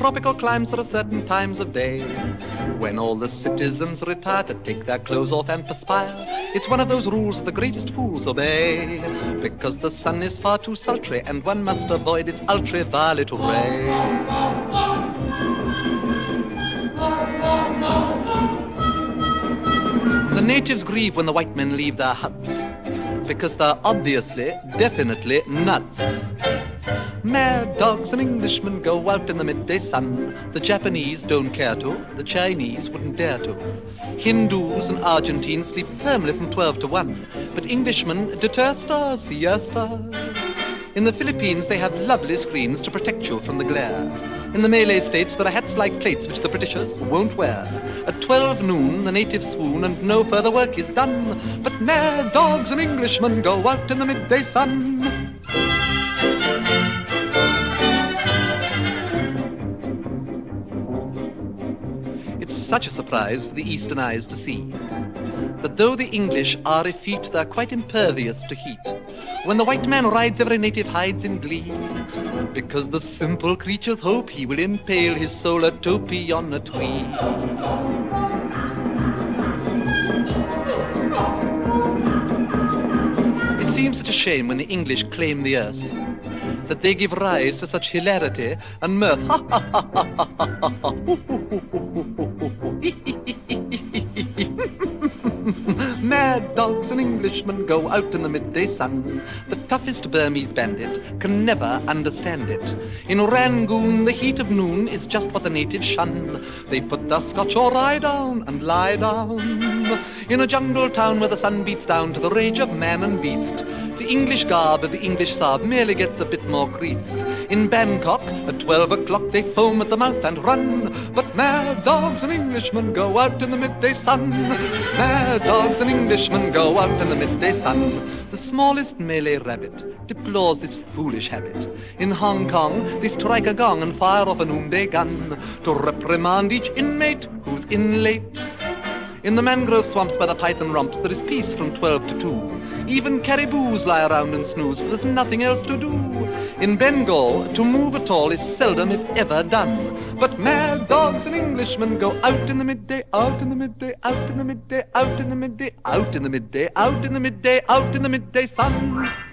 tropical climes there are certain times of day when all the citizens retire to take their clothes off and perspire. It's one of those rules the greatest fools obey, because the sun is far too sultry and one must avoid its ultraviolet ray. The natives grieve when the white men leave their huts, because they're obviously, definitely nuts. Mad dogs and Englishmen go out in the midday sun. The Japanese don't care to, the Chinese wouldn't dare to. Hindus and Argentines sleep firmly from 12 to 1, but Englishmen deter stars, siesta. In the Philippines they have lovely screens to protect you from the glare. In the Malay states there are hats like plates which the Britishers won't wear. At 12 noon the natives swoon and no further work is done, but mad dogs and Englishmen go out in the midday sun. It's such a surprise for the eastern eyes to see that though the English are effete, they're quite impervious to heat. When the white man rides, every native hides in glee, because the simple creatures hope he will impale his solar topee on a tree. It seems such a shame when the English claim the earth, that they give rise to such hilarity and mirth. Mad dogs and Englishmen go out in the midday sun. The toughest Burmese bandit can never understand it. In Rangoon, the heat of noon is just what the natives shun. They put their Scotch or rye down and lie down in a jungle town where the sun beats down to the rage of man and beast. The English garb of the English Sab merely gets a bit more creased. In Bangkok, at 12 o'clock, they foam at the mouth and run. But mad dogs and Englishmen go out in the midday sun. Mad dogs and Englishmen go out in the midday sun. The smallest Malay rabbit deplores this foolish habit. In Hong Kong, they strike a gong and fire off a noonday gun to reprimand each inmate who's in late. In the mangrove swamps by the python romps, there is peace from 12 to 2. Even caribous lie around and snooze, for there's nothing else to do. In Bengal, to move at all is seldom, if ever, done. But mad dogs and Englishmen go out in the midday, out in the midday, out in the midday, out in the midday, out in the midday, out in the midday, out in the midday sun.